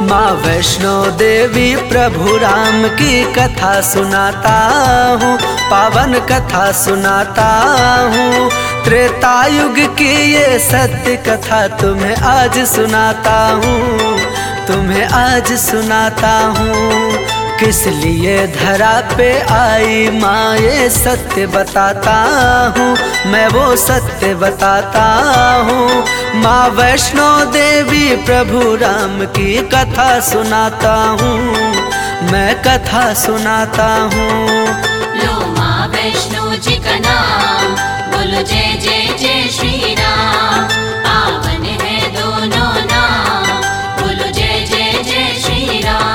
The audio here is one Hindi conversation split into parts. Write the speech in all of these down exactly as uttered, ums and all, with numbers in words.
माँ वैष्णो देवी प्रभु राम की कथा सुनाता हूँ, पावन कथा सुनाता हूँ। त्रेता युग की ये सत्य कथा तुम्हें आज सुनाता हूँ, तुम्हें आज सुनाता हूँ। किस लिए धरा पे आई माँ ये सत्य बताता हूँ, मैं वो सत्य बताता हूँ। माँ वैष्णो देवी प्रभु राम की कथा सुनाता हूँ, मैं कथा सुनाता हूँ। लो माँ वैष्णो जी का नाम, बोलो जय जय जय श्री राम। पावन है दोनों नाम, बोलो जय जय जय श्री राम।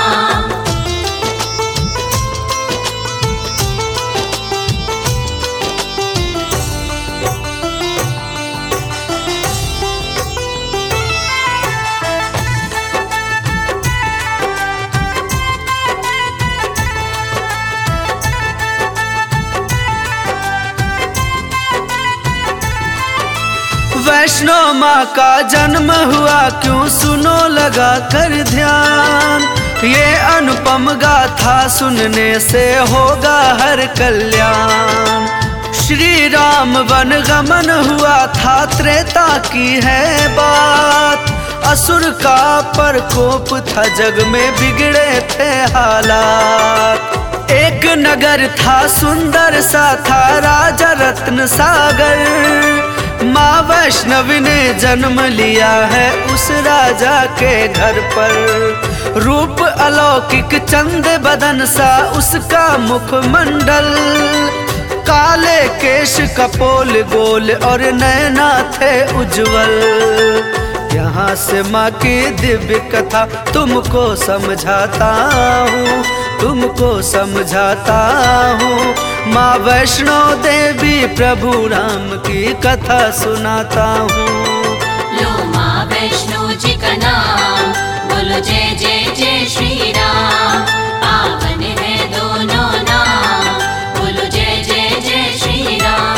वैष्णो माँ का जन्म हुआ क्यों, सुनो लगा कर ध्यान। ये अनुपम गाथा सुनने से होगा हर कल्याण। श्री राम वन गमन हुआ था, त्रेता की है बात। असुर का प्रकोप था, जग में बिगड़े थे हालात। एक नगर था सुंदर सा था, राजा रत्न सागर। माँ वैष्णवी ने जन्म लिया है उस राजा के घर पर। रूप अलौकिक चंद बदन सा उसका मुखमंडल। काले केश कपोल गोल और नैना थे उज्जवल। यहाँ से माँ की दिव्य कथा तुमको समझाता हूँ, तुमको समझाता हूँ। माँ वैष्णो देवी प्रभु राम की कथा सुनाता हूँ। लो माँ वैष्णो जी का नाम, बोलो जय जय जय श्री राम। पावन है दोनों नाम, बोलो जय जय जय श्री राम।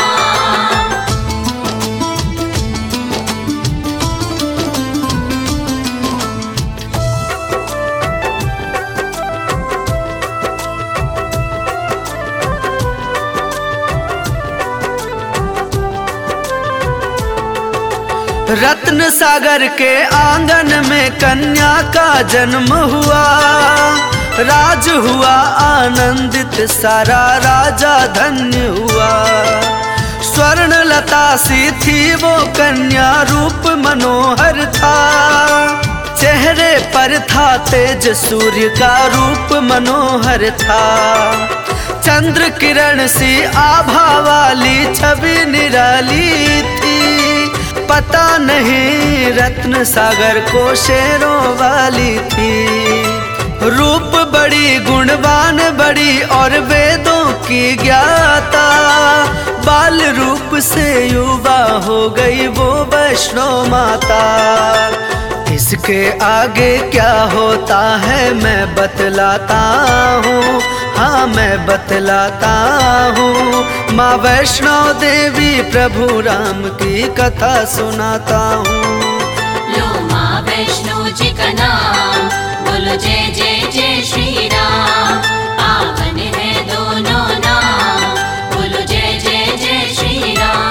रत्न सागर के आंगन में कन्या का जन्म हुआ। राज हुआ आनंदित, सारा राजा धन्य हुआ। स्वर्ण लता सी थी वो कन्या, रूप मनोहर था। चेहरे पर था तेज सूर्य का, रूप मनोहर था। चंद्र किरण सी आभा वाली छवि निराली थी। पता नहीं रत्न सागर को शेरों वाली थी। रूप बड़ी गुणवान बड़ी और वेदों की ज्ञाता। बाल रूप से युवा हो गई वो वैष्णो माता। इसके आगे क्या होता है मैं बतलाता हूँ, हाँ मैं बतलाता हूँ। माँ वैष्णो देवी प्रभु राम की कथा सुनाता हूँ। लो माँ वैष्णो जी का नाम, बोलो जय जय जय श्री राम। पावन है दोनों नाम, बोलो जय जय जय श्री राम।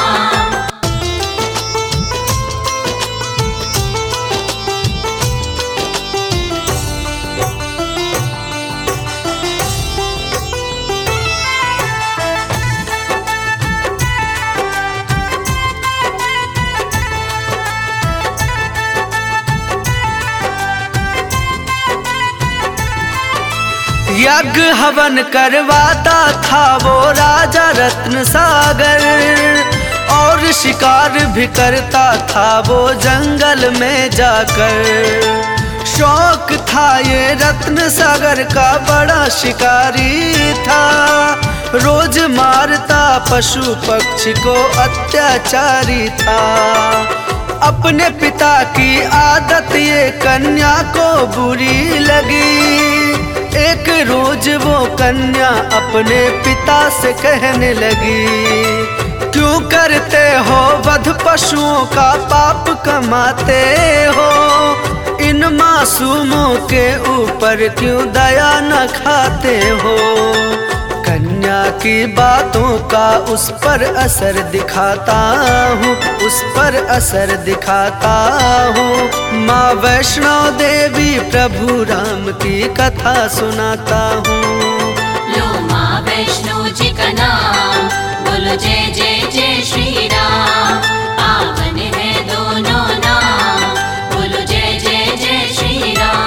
यज्ञ हवन करवाता था वो राजा रत्न सागर। और शिकार भी करता था वो जंगल में जाकर। शौक था ये रत्न सागर का, बड़ा शिकारी था। रोज मारता पशु पक्षी को, अत्याचारी था। अपने पिता की आदत ये कन्या को बुरी लगी। एक रोज वो कन्या अपने पिता से कहने लगी, क्यों करते हो वध पशुओं का, पाप कमाते हो। इन इन मासूमों के ऊपर क्यों दया न खाते हो? कन्या की बातों का उस पर असर दिखाता हूँ, उस पर असर दिखाता हूँ। माँ वैष्णो देवी प्रभु राम की कथा सुनाता हूँ। लो माँ वैष्णो जी का नाम, बोलो जय जय जय श्री राम। पावन है दोनों नाम, बोलो जय जय जय श्री राम।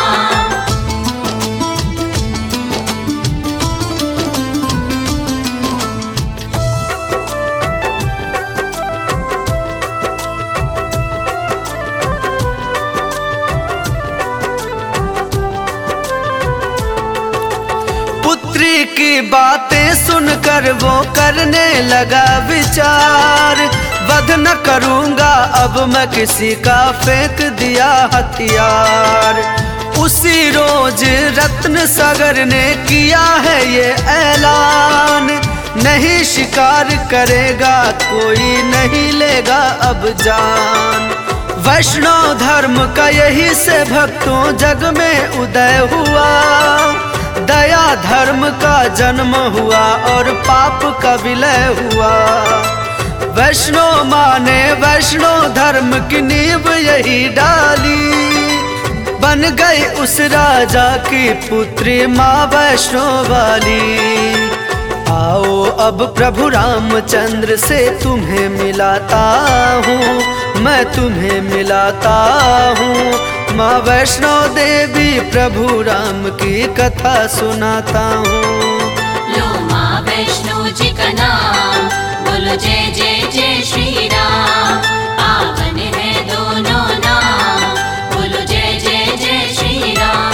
पुत्री की बातें सुनकर वो करने लगा विचार, वध न करूंगा अब मैं किसी का, फेंक दिया हथियार। उसी रोज रत्न सागर ने किया है ये ऐलान, नहीं शिकार करेगा कोई, नहीं लेगा अब जान। वैष्णव धर्म का यही से भक्तों जग में उदय हुआ, दया धर्म का जन्म हुआ और पाप का विलय हुआ। वैष्णो माँ ने वैष्णो धर्म की नींव यही डाली, बन गई उस राजा की पुत्री माँ वैष्णो वाली। आओ अब प्रभु रामचंद्र से तुम्हें मिलाता हूँ, मैं तुम्हें मिलाता हूँ। माँ वैष्णो देवी प्रभु राम की कथा सुनाता हूँ। लो माँ वैष्णो जी का नाम, बोलो जय जय जय श्री राम। पावन है दोनों नाम, बोलो जय जय जय श्री राम।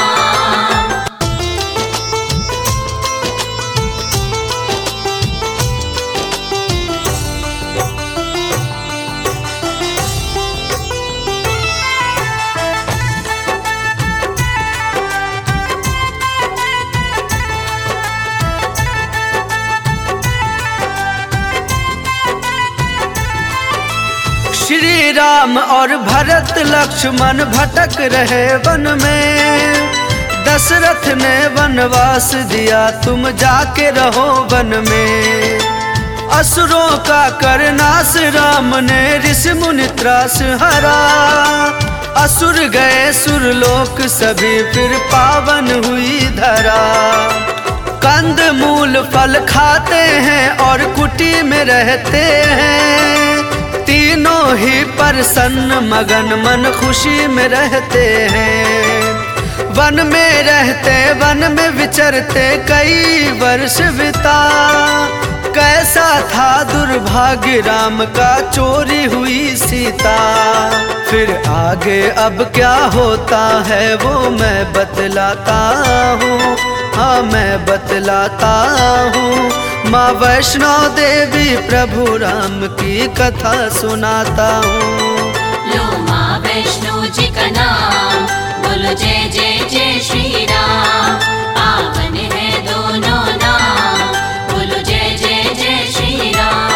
श्री राम और भरत लक्ष्मण भटक रहे वन में, दशरथ ने वनवास दिया तुम जाके रहो वन में। असुरों का करनाश राम ने ऋषि मुनि त्रास हरा, असुर गए सुरलोक सभी फिर पावन हुई धरा। कंद मूल फल खाते हैं और कुटी में रहते हैं, तीनों ही प्रसन्न मगन मन खुशी में रहते हैं। वन में रहते वन में विचरते कई वर्ष बिता, कैसा था दुर्भाग्य राम का चोरी हुई सीता। फिर आगे अब क्या होता है वो मैं बतलाता हूँ, हाँ मैं बतलाता हूँ। माँ वैष्णो देवी प्रभु राम की कथा सुनाता हूँ। लो माँ वैष्णो जी का नाम, बोलो जय जय जय श्री राम। पावन है दोनों नाम, बोलो जय जय जय श्री राम।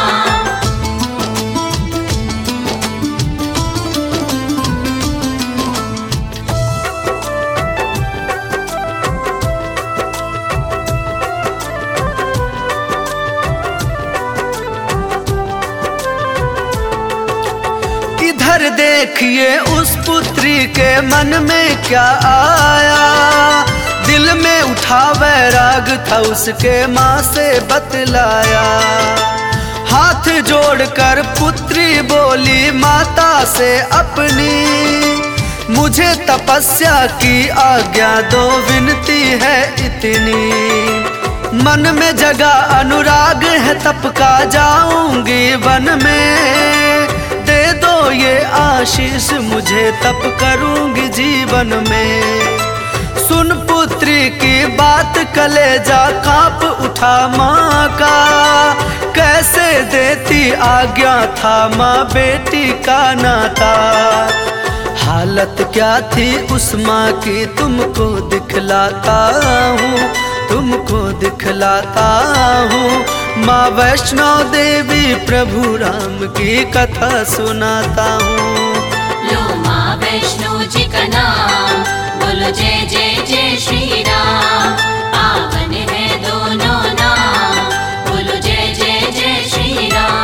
इधर देखिए उस पुत्री के मन में क्या आया, दिल में उठा वैराग था उसके माँ से बतलाया। हाथ जोड़कर पुत्री बोली माता से अपनी, मुझे तपस्या की आज्ञा दो विनती है इतनी। मन में जगा अनुराग है तप का जाऊंगी वन में, दे दो ये आशीष मुझे तप करूंगी जीवन में। सुन पुत्री की बात कलेजा कांप उठा माँ का, कैसे देती आज्ञा था माँ बेटी का नाता। हालत क्या थी उस माँ की तुमको दिखलाता हूँ, तुमको दिखलाता हूँ। माँ वैष्णो देवी प्रभु राम की कथा सुनाता हूँ। लो माँ वैष्णो जी का नाम, बोलो जय जय जय श्री राम। पावन है दोनों नाम, बोलो जय जय जय श्री राम।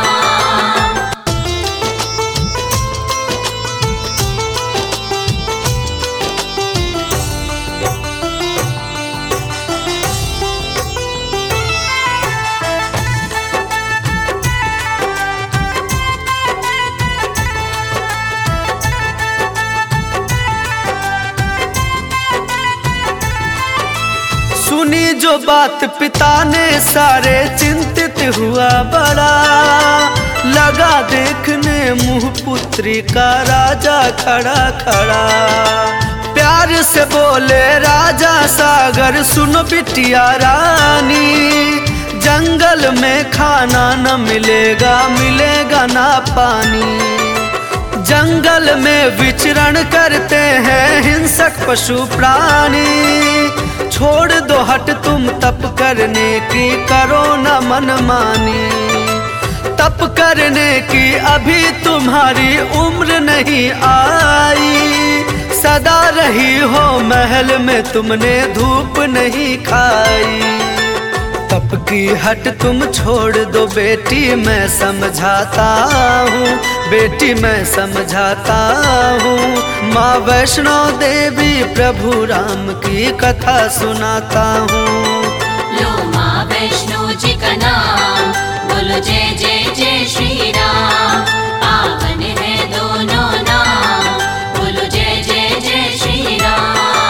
सुनी जो बात पिता ने सारे चिंतित हुआ बड़ा, लगा देखने मुँह पुत्री का राजा खड़ा खड़ा। प्यार से बोले राजा सागर सुनो बिटिया रानी, जंगल में खाना न मिलेगा, मिलेगा ना पानी। जंगल में विचरण करते हैं हिंसक पशु प्राणी, छोड़ दो हट तुम तप करने की, करो न मनमानी। तप करने की अभी तुम्हारी उम्र नहीं आई, सदा रही हो महल में तुमने धूप नहीं खाई। तप की हट तुम छोड़ दो बेटी, मैं समझाता हूँ बेटी मैं समझाता हूँ। माँ वैष्णो देवी प्रभु राम की कथा सुनाता हूँ। लो माँ वैष्णो जी का नाम, बोलो जय जय जय श्री राम। पावन है दोनों नाम, बोलो जय जय जय श्री राम।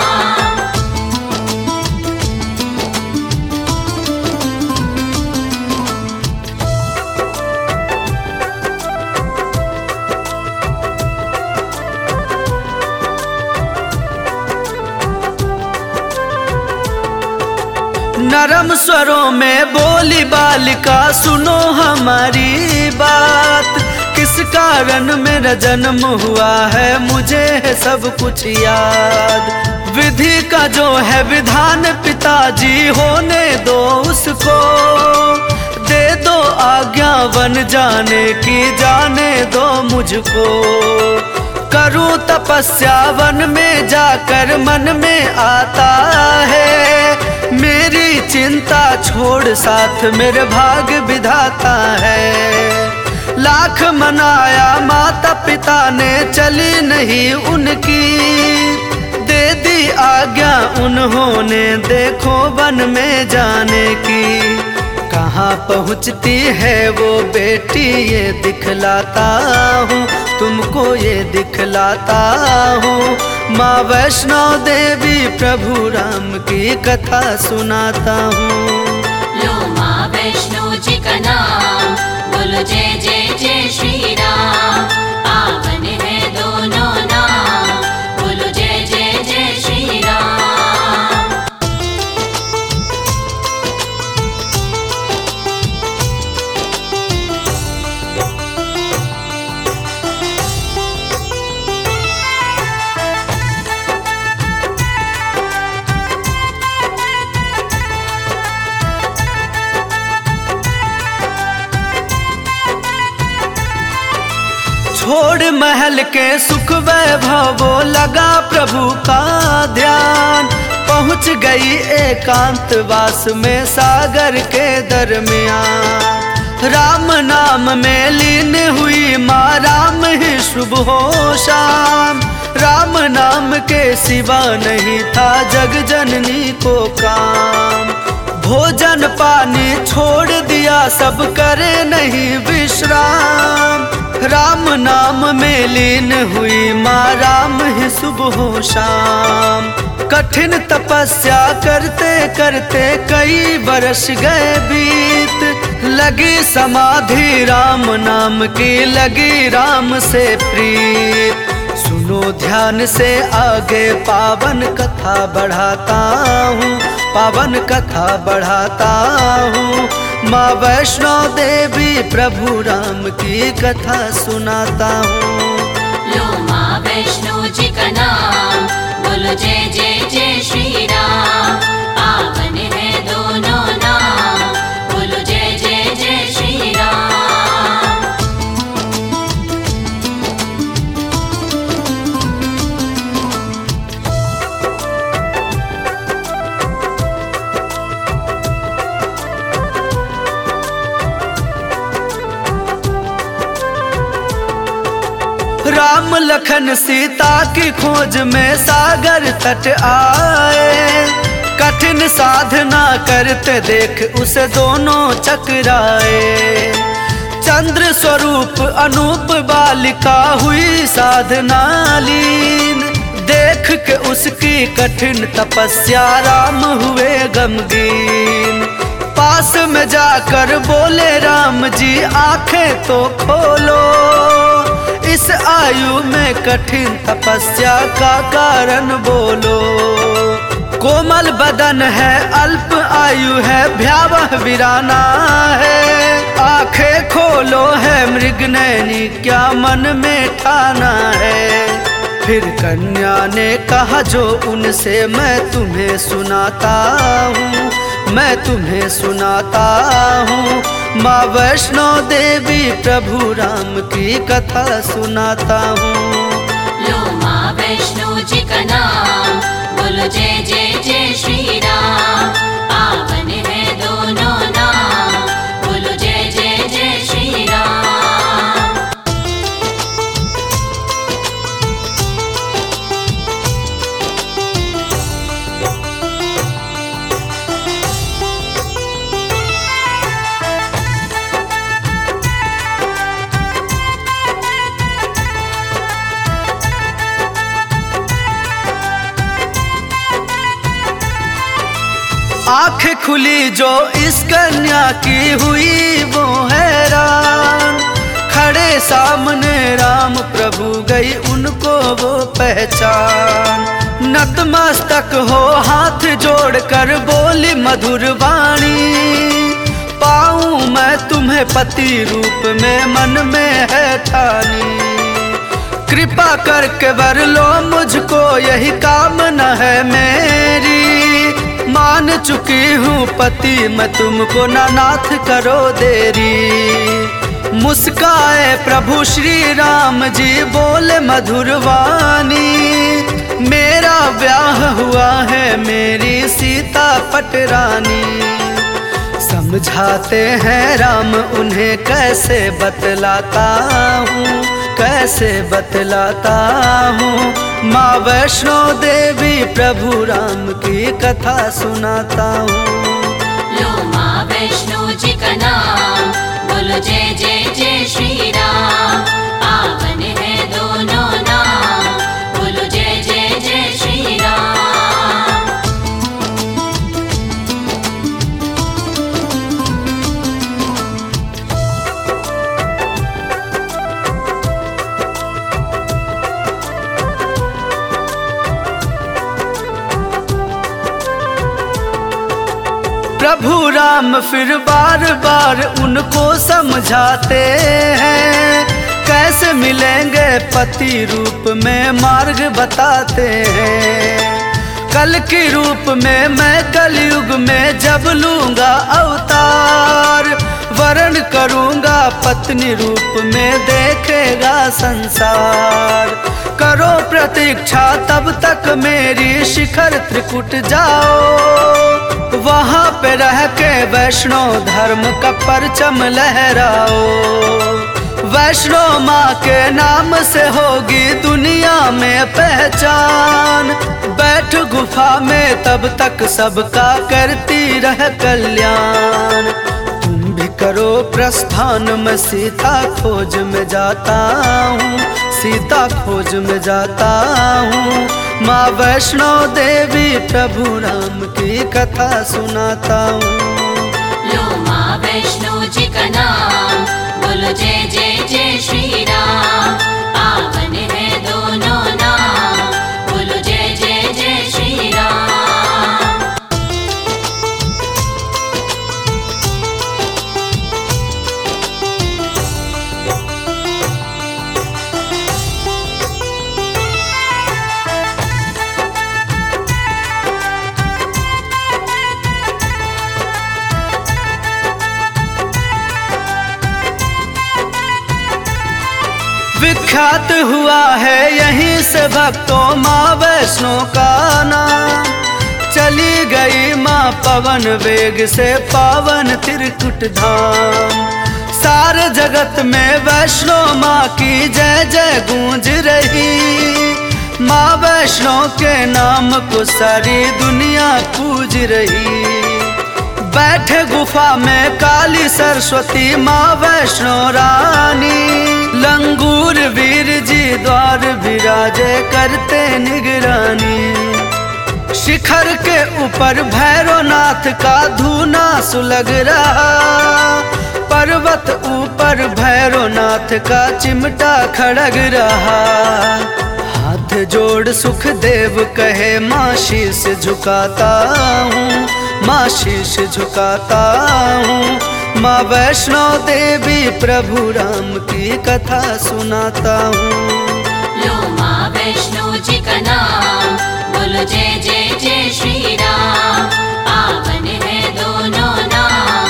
नरम स्वरों में बोली बालिका सुनो हमारी बात, किस कारण मेरा जन्म हुआ है मुझे है सब कुछ याद। विधि का जो है विधान पिताजी होने दो उसको, दे दो आज्ञा वन जाने की, जाने दो मुझको। करूं तपस्या वन में जाकर मन में आता है, मेरी चिंता छोड़ साथ मेरे भाग विधाता है। लाख मनाया माता पिता ने चली नहीं उनकी, दे दी आज्ञा उन्होंने देखो वन में जाने की। कहाँ पहुँचती है वो बेटी ये दिखलाता हूँ तुमको, ये दिखलाता हूँ। माँ वैष्णो देवी प्रभु राम की कथा सुनाता हूँ। लो माँ वैष्णो जी का नाम, बोलो जय जय जय श्री राम। पावन है दोनों नाम, बोलो जय जय जय श्री राम। छोड़ महल के सुख वैभव वो लगा प्रभु का ध्यान, पहुँच गई एकांत वास में सागर के दरमियान। राम नाम में लीन हुई माँ, राम ही शुभ हो शाम। राम नाम के सिवा नहीं था जग जननी को काम। भोजन पानी छोड़ दिया सब करे नहीं विश्राम, राम नाम में लीन हुई माँ, राम ही सुबह हो शाम। कठिन तपस्या करते करते कई वर्ष गए बीत, लगी समाधि राम नाम की, लगी राम से प्रीत। सुनो ध्यान से आगे पावन कथा बढ़ाता हूँ, पावन कथा बढ़ाता हूँ। माँ वैष्णो देवी प्रभु राम की कथा सुनाता हूँ। लो माँ वैष्णो जी का नाम, बोलो जय जय जय श्री राम। पावन है दोनों नाम, बोलो जय जय जय श्री राम। राम लखन सीता की खोज में सागर तट आए, कठिन साधना करते देख उसे दोनों चकराए। चंद्र स्वरूप अनूप बालिका हुई साधना लीन, देख के उसकी कठिन तपस्या राम हुए गमगीन। पास में जाकर बोले राम जी आंखें तो खोलो, इस आयु में कठिन तपस्या का कारण बोलो। कोमल बदन है अल्प आयु है भयावह वीराना है, आंखें खोलो है मृगनयनी क्या मन में ठाना है। फिर कन्या ने कहा जो उनसे मैं तुम्हें सुनाता हूँ, मैं तुम्हें सुनाता हूँ। माँ वैष्णो देवी प्रभु राम की कथा सुनाता हूँ। लो माँ वैष्णो जी का नाम, बोलो जय जय जय श्री राम। पावन है दोनों नाम, बोलो जय जय जय श्री राम। आँख खुली जो इस कन्या की हुई वो हैरान, खड़े सामने राम प्रभु गई उनको वो पहचान। नतमस्तक हो हाथ जोड़कर बोली मधुर वाणी, पाऊं मैं तुम्हें पति रूप में मन में है ठानी। कृपा करके वर लो मुझको यही कामना है मेरी, मान चुकी हूँ पति मैं तुमको ना नाथ करो देरी। मुस्काए प्रभु श्री राम जी बोले मधुर वाणी, मेरा ब्याह हुआ है मेरी सीता पटरानी। समझाते हैं राम उन्हें कैसे बतलाता हूँ, कैसे बतलाता हूँ। माँ वैष्णो देवी प्रभु राम की कथा सुनाता हूँ। लो माँ वैष्णो जी का नाम, बोलो जय जय जय श्री राम। पावन है दोनों नाम, बोलो जय जय जय श्री राम। प्रभु राम फिर बार बार उनको समझाते हैं, कैसे मिलेंगे पति रूप में मार्ग बताते हैं। कल की रूप में मैं कलयुग में जब लूंगा अवतार, वरण करूंगा पत्नी रूप में देखेगा संसार। करो प्रतीक्षा तब तक मेरी शिखर त्रिकुट जाओ, वहाँ पे रह के वैष्णो धर्म का परचम लहराओ। वैष्णो माँ के नाम से होगी दुनिया में पहचान, बैठ गुफा में तब तक सबका करती रह कल्याण। तुम भी करो प्रस्थान मैं सीता खोज में जाता हूँ, सीता खोज में जाता हूँ। माँ वैष्णो देवी प्रभु राम की कथा सुनाता हूँ। लो माँ वैष्णो जी का नाम, बोलो जय जय जय श्री राम। पावन है दोनों नाम, बोलो जय जय जय श्री राम। विख्यात हुआ है यहीं से भक्तों माँ वैष्णो का नाम, चली गई माँ पवन वेग से पावन त्रिकुट धाम। सारे जगत में वैष्णो माँ की जय जय गूंज रही। माँ वैष्णो के नाम को सारी दुनिया पूज रही। बैठे गुफा में काली सरस्वती माँ वैष्णो रानी। लंगूर वीर जी द्वार विराजे करते निगरानी। शिखर के ऊपर भैरवनाथ का धूना सुलग रहा। पर्वत ऊपर भैरवनाथ का चिमटा खड़ग रहा। हाथ जोड़ सुखदेव कहे माँ शीश झुकाता हूँ, माँ शीश झुकाता हूँ। माँ वैष्णो देवी प्रभु राम की कथा सुनाता हूँ। लो माँ वैष्णो जी का नाम, बोलो जय जय जय श्री राम। पावन है दोनों नाम,